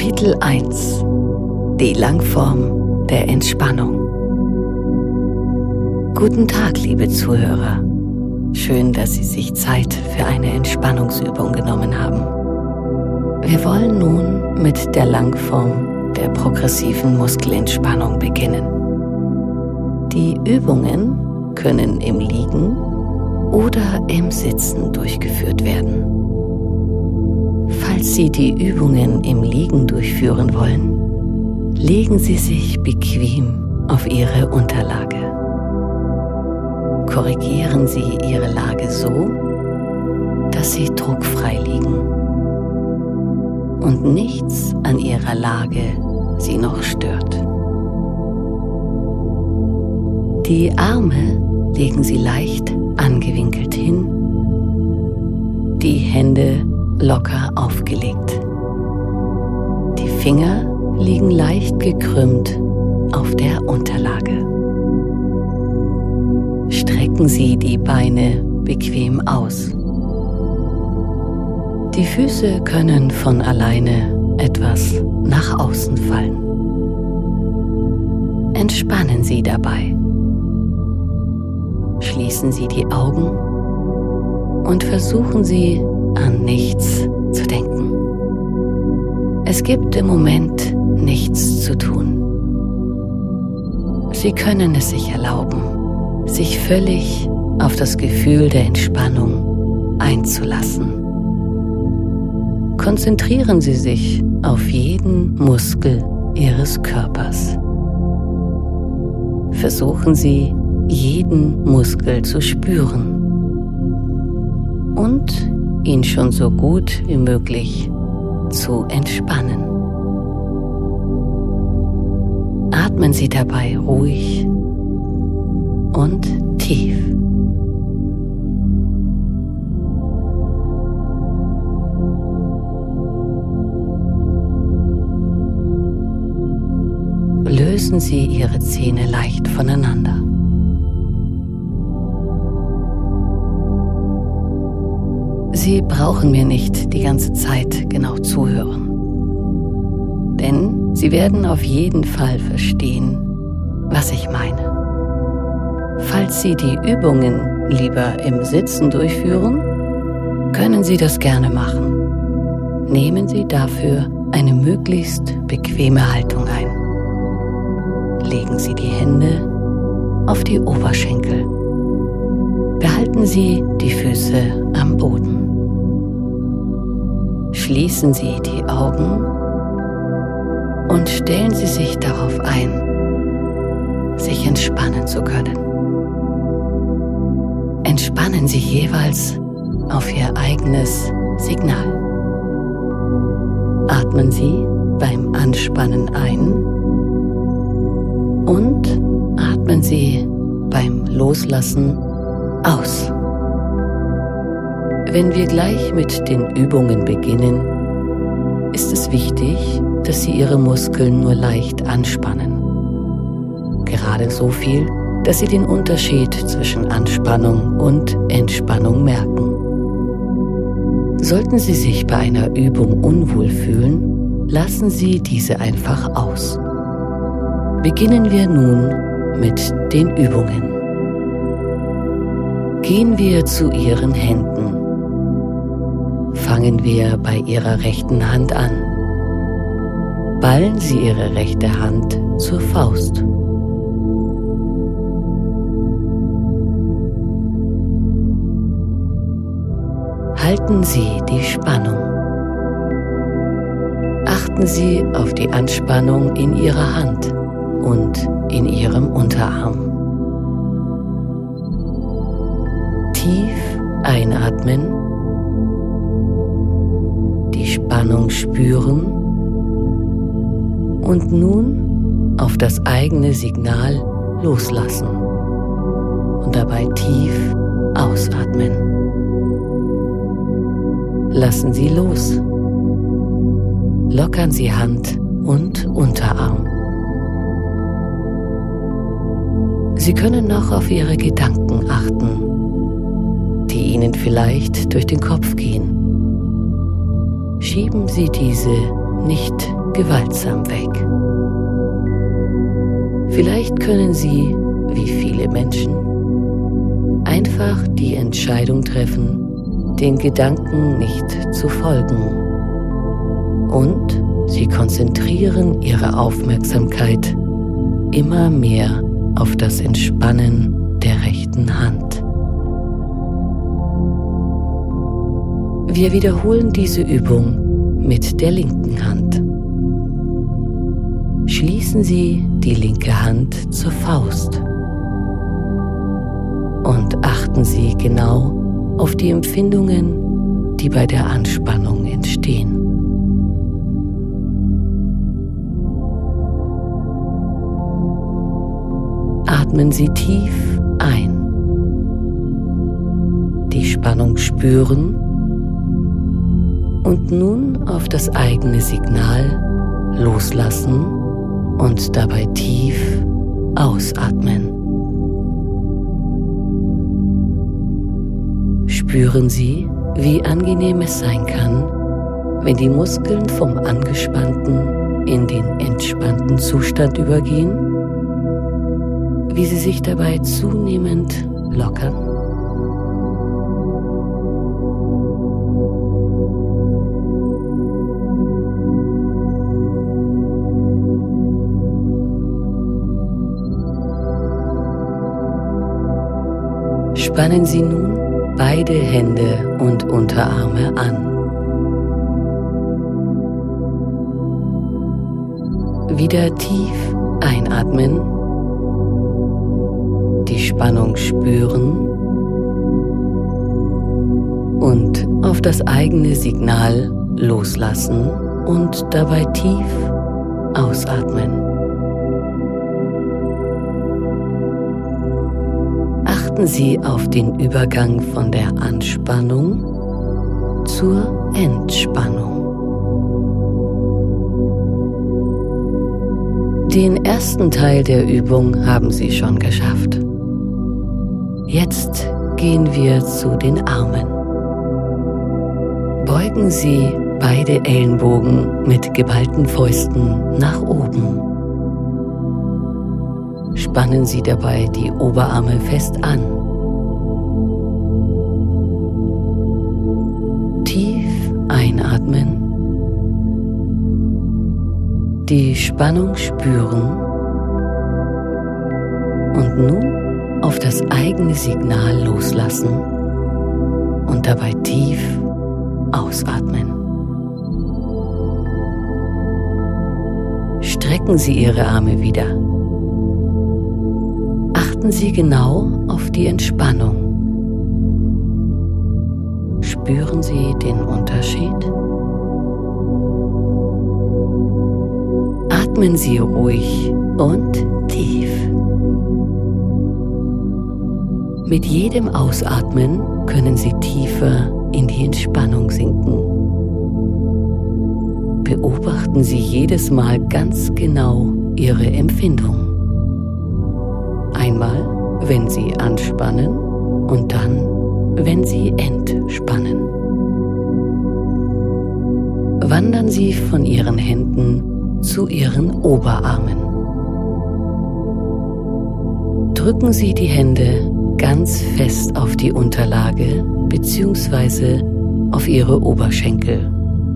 Kapitel 1 – Die Langform der Entspannung. Guten Tag, liebe Zuhörer. Schön, dass Sie sich Zeit für eine Entspannungsübung genommen haben. Wir wollen nun mit der Langform der progressiven Muskelentspannung beginnen. Die Übungen können im Liegen oder im Sitzen durchgeführt werden. Falls Sie die Übungen im Liegen durchführen wollen, legen Sie sich bequem auf Ihre Unterlage. Korrigieren Sie Ihre Lage so, dass Sie druckfrei liegen und nichts an Ihrer Lage Sie noch stört. Die Arme legen Sie leicht angewinkelt hin, die Hände locker aufgelegt. Die Finger liegen leicht gekrümmt auf der Unterlage. Strecken Sie die Beine bequem aus. Die Füße können von alleine etwas nach außen fallen. Entspannen Sie dabei. Schließen Sie die Augen und versuchen Sie, an nichts zu denken. Es gibt im Moment nichts zu tun. Sie können es sich erlauben, sich völlig auf das Gefühl der Entspannung einzulassen. Konzentrieren Sie sich auf jeden Muskel Ihres Körpers. Versuchen Sie, jeden Muskel zu spüren und ihn schon so gut wie möglich zu entspannen. Atmen Sie dabei ruhig und tief. Lösen Sie Ihre Zähne leicht voneinander. Sie brauchen mir nicht die ganze Zeit genau zuhören, denn Sie werden auf jeden Fall verstehen, was ich meine. Falls Sie die Übungen lieber im Sitzen durchführen, können Sie das gerne machen. Nehmen Sie dafür eine möglichst bequeme Haltung ein. Legen Sie die Hände auf die Oberschenkel. Behalten Sie die Füße am Boden. Schließen Sie die Augen und stellen Sie sich darauf ein, sich entspannen zu können. Entspannen Sie jeweils auf Ihr eigenes Signal. Atmen Sie beim Anspannen ein und atmen Sie beim Loslassen aus. Wenn wir gleich mit den Übungen beginnen, ist es wichtig, dass Sie Ihre Muskeln nur leicht anspannen. Gerade so viel, dass Sie den Unterschied zwischen Anspannung und Entspannung merken. Sollten Sie sich bei einer Übung unwohl fühlen, lassen Sie diese einfach aus. Beginnen wir nun mit den Übungen. Gehen wir zu Ihren Händen. Fangen wir bei Ihrer rechten Hand an. Ballen Sie Ihre rechte Hand zur Faust. Halten Sie die Spannung. Achten Sie auf die Anspannung in Ihrer Hand und in Ihrem Unterarm. Tief einatmen, die Spannung spüren und nun auf das eigene Signal loslassen und dabei tief ausatmen. Lassen Sie los. Lockern Sie Hand und Unterarm. Sie können noch auf Ihre Gedanken achten, die Ihnen vielleicht durch den Kopf gehen. Schieben Sie diese nicht gewaltsam weg. Vielleicht können Sie, wie viele Menschen, einfach die Entscheidung treffen, den Gedanken nicht zu folgen. Und Sie konzentrieren Ihre Aufmerksamkeit immer mehr auf das Entspannen der rechten Hand. Wir wiederholen diese Übung mit der linken Hand. Schließen Sie die linke Hand zur Faust und achten Sie genau auf die Empfindungen, die bei der Anspannung entstehen. Atmen Sie tief ein. Die Spannung spüren und nun auf das eigene Signal loslassen und dabei tief ausatmen. Spüren Sie, wie angenehm es sein kann, wenn die Muskeln vom angespannten in den entspannten Zustand übergehen, wie sie sich dabei zunehmend lockern. Spannen Sie nun beide Hände und Unterarme an. Wieder tief einatmen, die Spannung spüren und auf das eigene Signal loslassen und dabei tief ausatmen. Achten Sie auf den Übergang von der Anspannung zur Entspannung. Den ersten Teil der Übung haben Sie schon geschafft. Jetzt gehen wir zu den Armen. Beugen Sie beide Ellenbogen mit geballten Fäusten nach oben. Spannen Sie dabei die Oberarme fest an. Tief einatmen. Die Spannung spüren und nun auf das eigene Signal loslassen und dabei tief ausatmen. Strecken Sie Ihre Arme wieder. Achten Sie genau auf die Entspannung. Spüren Sie den Unterschied? Atmen Sie ruhig und tief. Mit jedem Ausatmen können Sie tiefer in die Entspannung sinken. Beobachten Sie jedes Mal ganz genau Ihre Empfindung. Einmal, wenn Sie anspannen und dann, wenn Sie entspannen. Wandern Sie von Ihren Händen zu Ihren Oberarmen. Drücken Sie die Hände ganz fest auf die Unterlage bzw. auf Ihre Oberschenkel,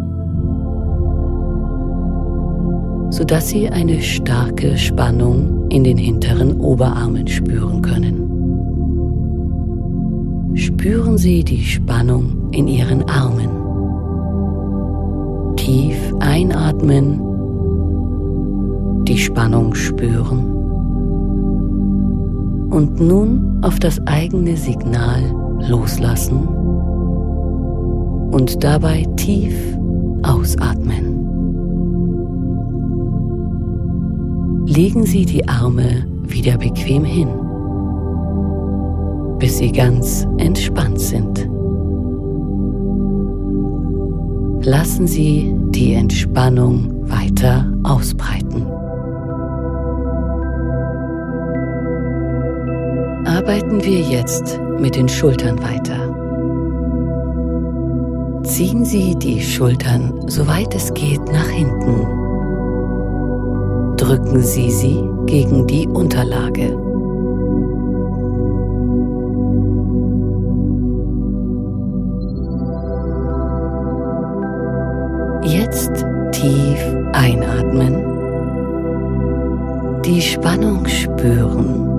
sodass Sie eine starke Spannung in den hinteren Oberarmen spüren können. Spüren Sie die Spannung in Ihren Armen. Tief einatmen, die Spannung spüren und nun auf das eigene Signal loslassen und dabei tief ausatmen. Legen Sie die Arme wieder bequem hin, bis sie ganz entspannt sind. Lassen Sie die Entspannung weiter ausbreiten. Arbeiten wir jetzt mit den Schultern weiter. Ziehen Sie die Schultern, soweit es geht, nach hinten drücken Sie sie gegen die Unterlage. Jetzt tief einatmen, die Spannung spüren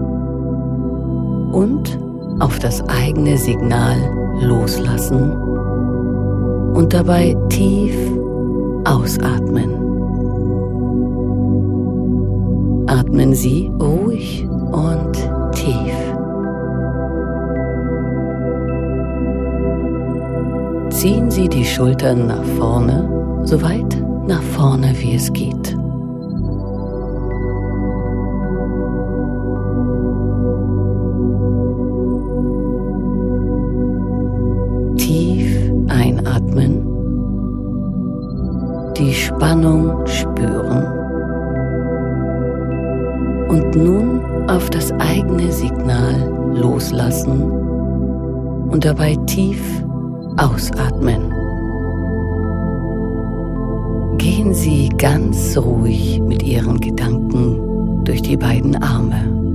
und auf das eigene Signal loslassen und dabei tief ausatmen. Atmen Sie ruhig und tief. Ziehen Sie die Schultern nach vorne, so weit nach vorne wie es geht. Tief einatmen, die Spannung spüren und nun auf das eigene Signal loslassen und dabei tief ausatmen. Gehen Sie ganz ruhig mit Ihren Gedanken durch die beiden Arme,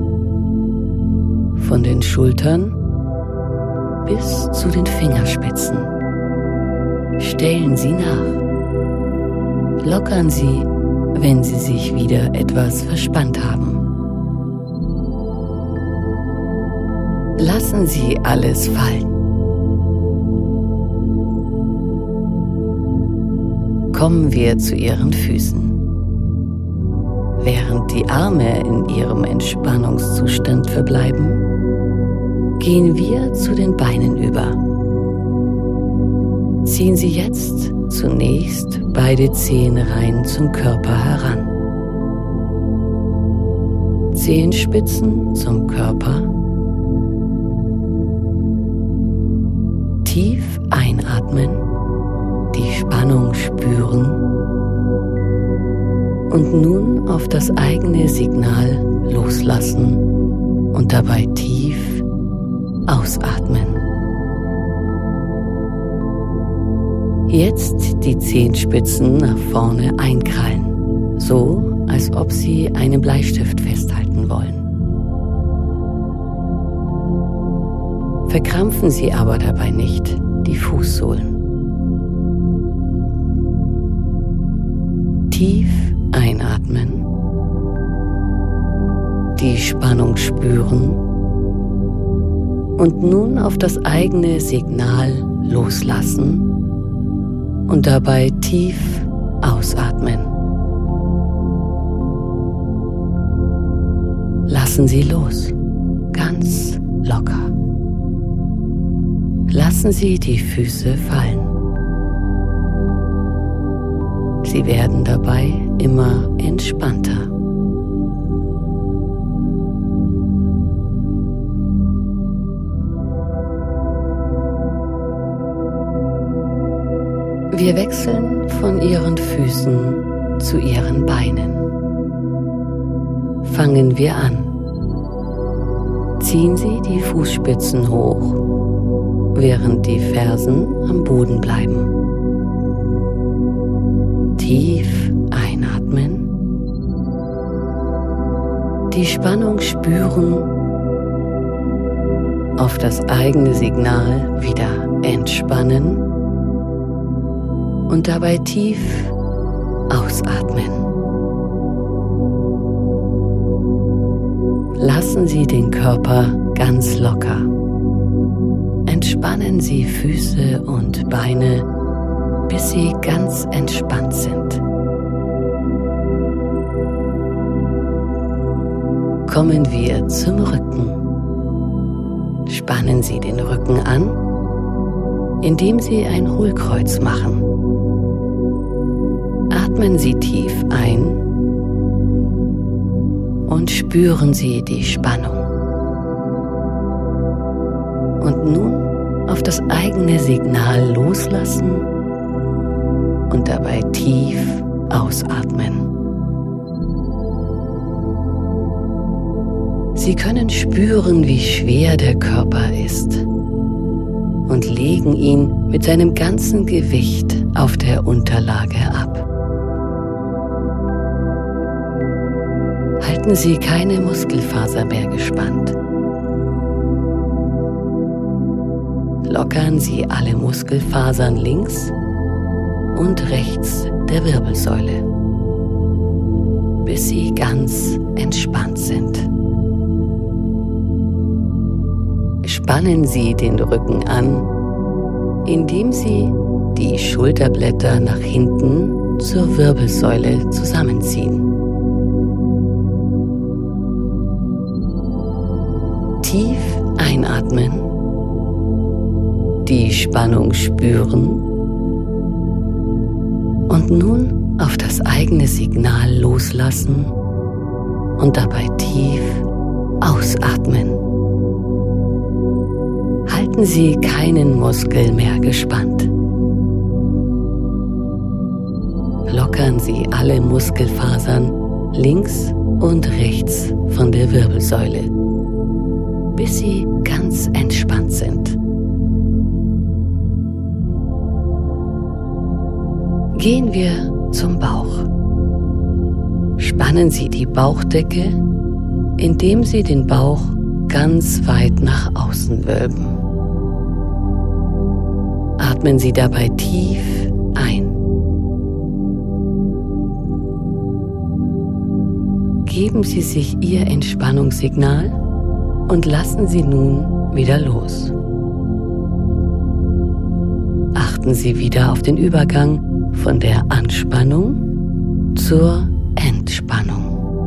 von den Schultern bis zu den Fingerspitzen. Stellen Sie nach. Lockern Sie, wenn Sie sich wieder etwas verspannt haben. Lassen Sie alles fallen. Kommen wir zu Ihren Füßen. Während die Arme in ihrem Entspannungszustand verbleiben, gehen wir zu den Beinen über. Ziehen Sie jetzt zunächst beide Zehenreihen zum Körper heran. Zehenspitzen zum Körper. Tief einatmen, die Spannung spüren und nun auf das eigene Signal loslassen und dabei tief ausatmen. Jetzt die Zehenspitzen nach vorne einkrallen, so als ob Sie einen Bleistift festhalten wollen. Verkrampfen Sie aber dabei nicht die Fußsohlen. Tief einatmen, die Spannung spüren und nun auf das eigene Signal loslassen und dabei tief ausatmen. Lassen Sie los, ganz locker. Lassen Sie die Füße fallen. Sie werden dabei immer entspannter. Wir wechseln von Ihren Füßen zu Ihren Beinen. Fangen wir an. Ziehen Sie die Fußspitzen hoch, während die Fersen am Boden bleiben. Tief einatmen, die Spannung spüren, auf das eigene Signal wieder entspannen und dabei tief ausatmen. Lassen Sie den Körper ganz locker. Entspannen Sie Füße und Beine, bis sie ganz entspannt sind. Kommen wir zum Rücken. Spannen Sie den Rücken an, indem Sie ein Hohlkreuz machen. Atmen Sie tief ein und spüren Sie die Spannung. Und nun auf das eigene Signal loslassen und dabei tief ausatmen. Sie können spüren, wie schwer der Körper ist und legen ihn mit seinem ganzen Gewicht auf der Unterlage ab. Halten Sie keine Muskelfaser mehr gespannt. Lockern Sie alle Muskelfasern links und rechts der Wirbelsäule, bis sie ganz entspannt sind. Spannen Sie den Rücken an, indem Sie die Schulterblätter nach hinten zur Wirbelsäule zusammenziehen. Tief einatmen, die Spannung spüren und nun auf das eigene Signal loslassen und dabei tief ausatmen. Halten Sie keinen Muskel mehr gespannt. Lockern Sie alle Muskelfasern links und rechts von der Wirbelsäule, bis sie ganz entspannt sind. Gehen wir zum Bauch. Spannen Sie die Bauchdecke, indem Sie den Bauch ganz weit nach außen wölben. Atmen Sie dabei tief ein. Geben Sie sich Ihr Entspannungssignal und lassen Sie nun wieder los. Achten Sie wieder auf den Übergang von der Anspannung zur Entspannung.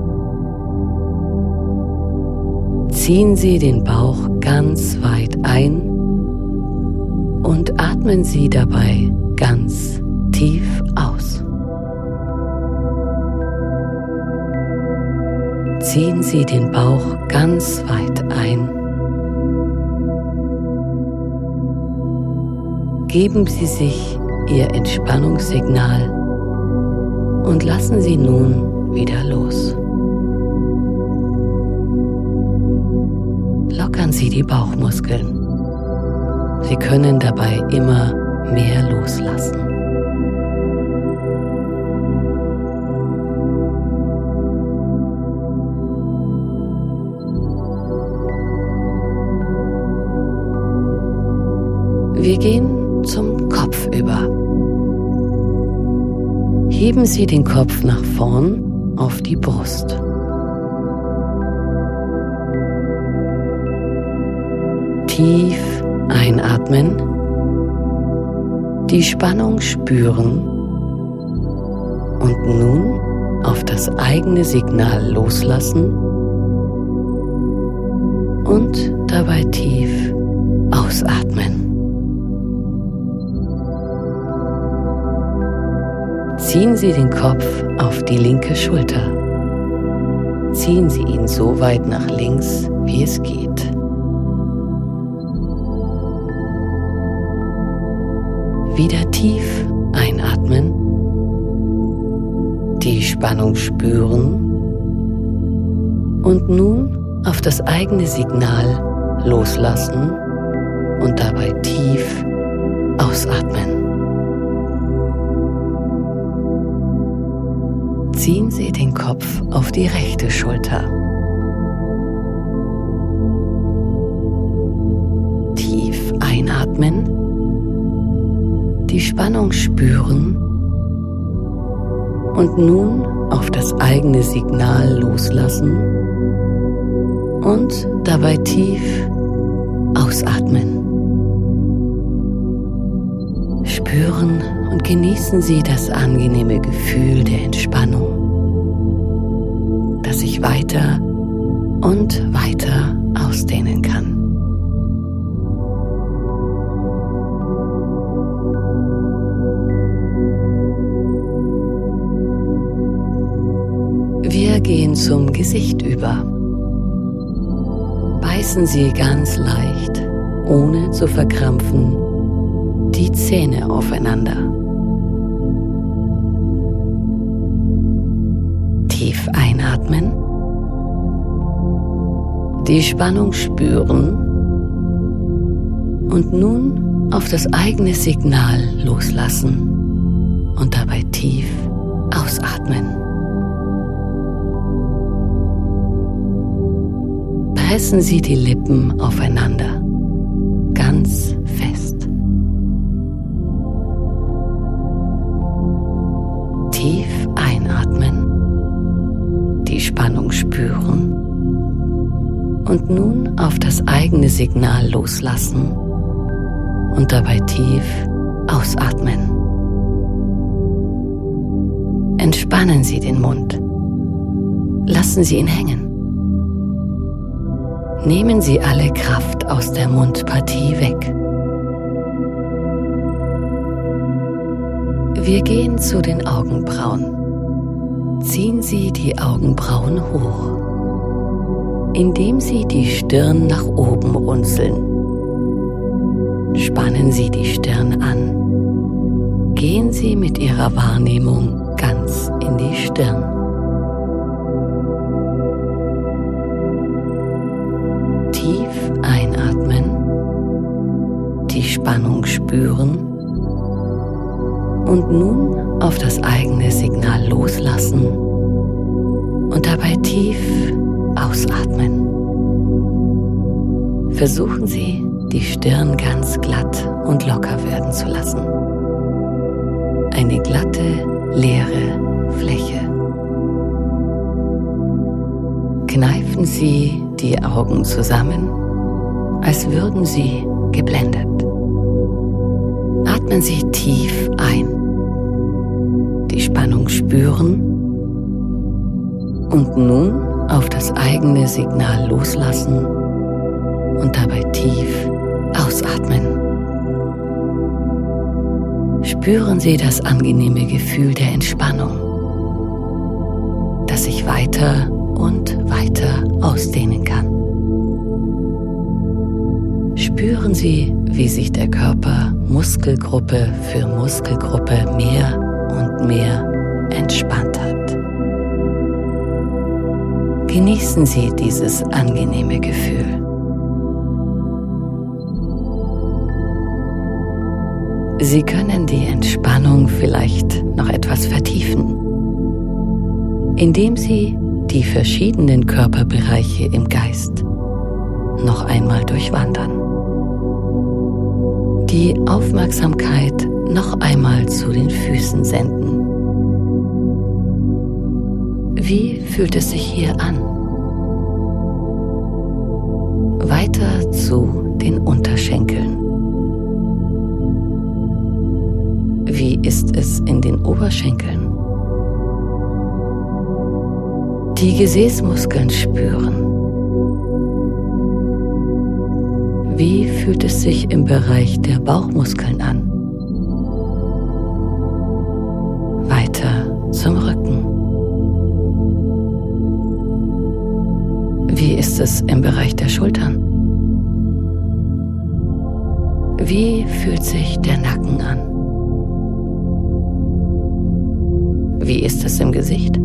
Ziehen Sie den Bauch ganz weit ein und atmen Sie dabei ganz tief aus. Ziehen Sie den Bauch ganz weit ein. Geben Sie sich Ihr Entspannungssignal und lassen Sie nun wieder los. Lockern Sie die Bauchmuskeln. Sie können dabei immer mehr loslassen. Wir gehen zum Kopf über. Heben Sie den Kopf nach vorn auf die Brust. Tief einatmen, die Spannung spüren und nun auf das eigene Signal loslassen und dabei tief ausatmen. Ziehen Sie den Kopf auf die linke Schulter. Ziehen Sie ihn so weit nach links, wie es geht. Wieder tief einatmen, die Spannung spüren und nun auf das eigene Signal loslassen und dabei tief ausatmen. Ziehen Sie den Kopf auf die rechte Schulter. Tief einatmen, die Spannung spüren und nun auf das eigene Signal loslassen und dabei tief ausatmen. Spüren und genießen Sie das angenehme Gefühl der Entspannung, das sich weiter und weiter ausdehnen kann. Wir gehen zum Gesicht über. Beißen Sie ganz leicht, ohne zu verkrampfen, die Zähne aufeinander. Tief einatmen, die Spannung spüren und nun auf das eigene Signal loslassen und dabei tief ausatmen. Pressen Sie die Lippen aufeinander, ganz fest. Tief einatmen, die Spannung spüren und nun auf das eigene Signal loslassen und dabei tief ausatmen. Entspannen Sie den Mund. Lassen Sie ihn hängen. Nehmen Sie alle Kraft aus der Mundpartie weg. Wir gehen zu den Augenbrauen. Ziehen Sie die Augenbrauen hoch, indem Sie die Stirn nach oben runzeln. Spannen Sie die Stirn an. Gehen Sie mit Ihrer Wahrnehmung ganz in die Stirn. Tief einatmen, die Spannung spüren und nun auf das eigene Signal loslassen und dabei tief ausatmen. Versuchen Sie, die Stirn ganz glatt und locker werden zu lassen. Eine glatte, leere Fläche. Kneifen Sie die Augen zusammen, als würden Sie geblendet. Atmen Sie tief ein, die Spannung spüren und nun auf das eigene Signal loslassen und dabei tief ausatmen. Spüren Sie das angenehme Gefühl der Entspannung, das sich weiter und weiter ausdehnen kann. Spüren Sie, wie sich der Körper Muskelgruppe für Muskelgruppe mehr und mehr entspannt hat. Genießen Sie dieses angenehme Gefühl. Sie können die Entspannung vielleicht noch etwas vertiefen, indem Sie die verschiedenen Körperbereiche im Geist noch einmal durchwandern. Die Aufmerksamkeit noch einmal zu den Füßen senden. Wie fühlt es sich hier an? Weiter zu den Unterschenkeln. Wie ist es in den Oberschenkeln? Die Gesäßmuskeln spüren. Wie fühlt es sich im Bereich der Bauchmuskeln an? Weiter zum Rücken. Wie ist es im Bereich der Schultern? Wie fühlt sich der Nacken an? Wie ist es im Gesicht?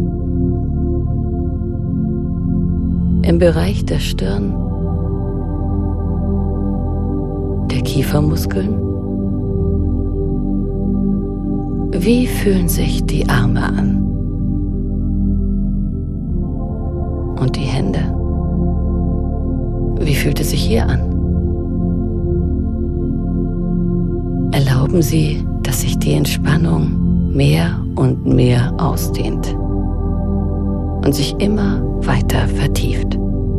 Im Bereich der Stirn, der Kiefermuskeln? Wie fühlen sich die Arme an? Und die Hände? Wie fühlt es sich hier an? Erlauben Sie, dass sich die Entspannung mehr und mehr ausdehnt und sich immer weiter vertieft.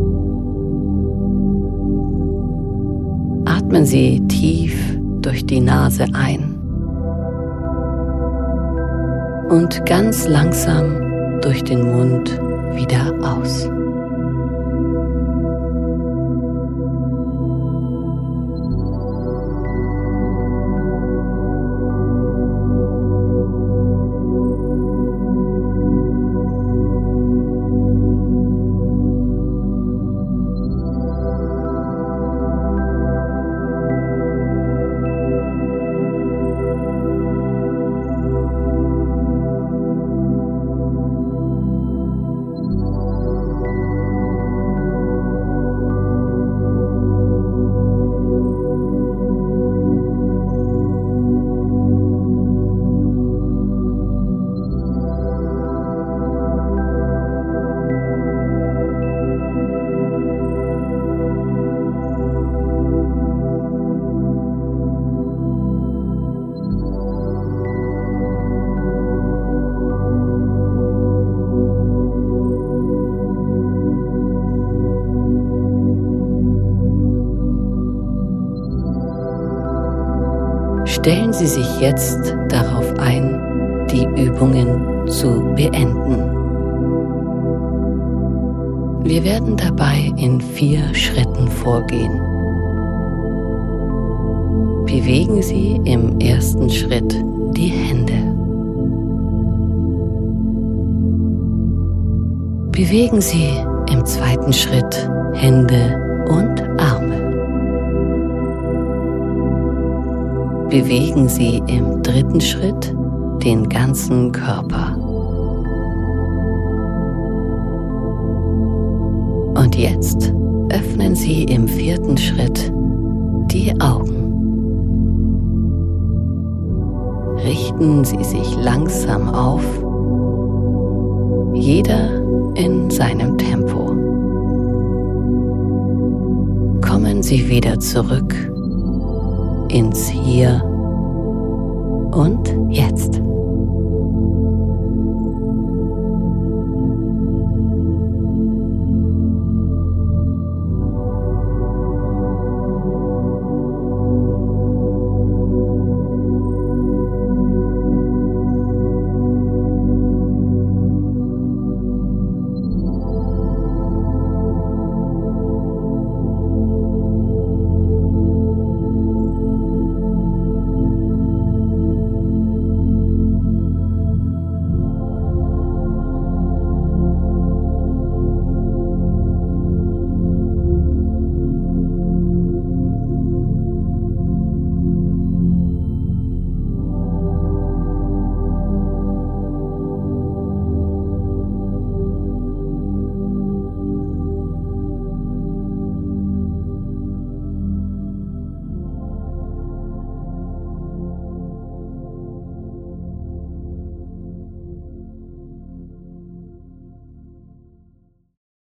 Atmen Sie tief durch die Nase ein und ganz langsam durch den Mund wieder aus. Stellen Sie sich jetzt darauf ein, die Übungen zu beenden. Wir werden dabei in 4 Schritten vorgehen. Bewegen Sie im ersten Schritt die Hände. Bewegen Sie im zweiten Schritt Hände und Arme. Bewegen Sie im dritten Schritt den ganzen Körper. Und jetzt öffnen Sie im 4. Schritt die Augen. Richten Sie sich langsam auf, jeder in seinem Tempo. Kommen Sie wieder zurück ins Hier und Jetzt.